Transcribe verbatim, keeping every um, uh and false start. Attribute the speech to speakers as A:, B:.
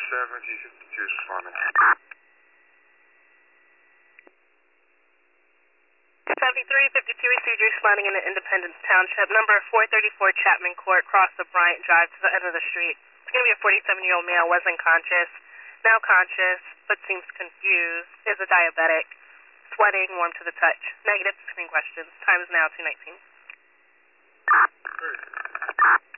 A: seven, T fifty-two is responding.
B: seventy-three fifty-two received responding in Independence Township. Number four thirty-four Chapman Court, cross the Bryant Drive to the end of the street. It's going to be a forty-seven-year-old male, wasn't conscious, now conscious, but seems confused, is a diabetic, sweating, warm to the touch. Negative to screen questions. Time is now two nineteen.
A: Great.